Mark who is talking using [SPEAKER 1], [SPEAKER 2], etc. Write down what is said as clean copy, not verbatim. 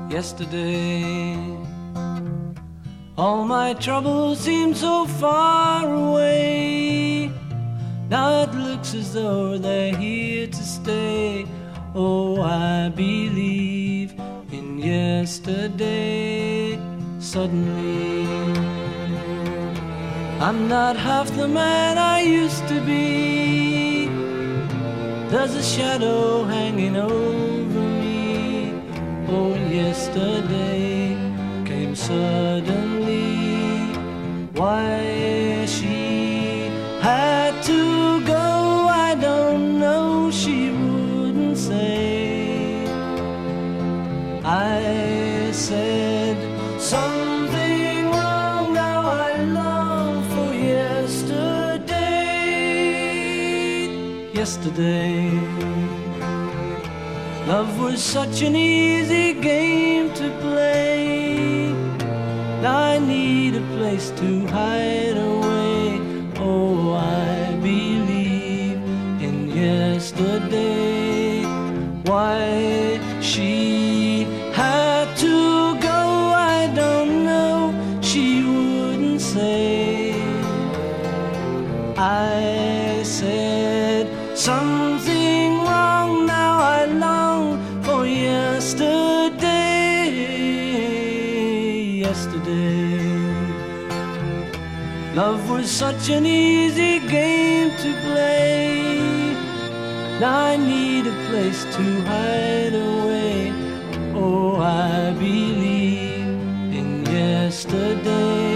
[SPEAKER 1] yesterday. All my troubles seem so far away. Now it looks as though they're here to stay. Oh, I believe in yesterday. Suddenly, I'm not half the man I used to be. There's a shadow hanging over me. Oh, yesterday came suddenly. Why she had to go, I don't know, she wouldn't say. I said something wrong, now I long for yesterday. Yesterday, love was such an easy game to play. Now I need a place to hide away. Oh, I believe in yesterday. Why she had to go, I don't know, she wouldn't say. I said something wrong, now I long for yesterday. Yesterday, love was such an easy game to play. Now I need a place to hide away. Oh, I believe in yesterday.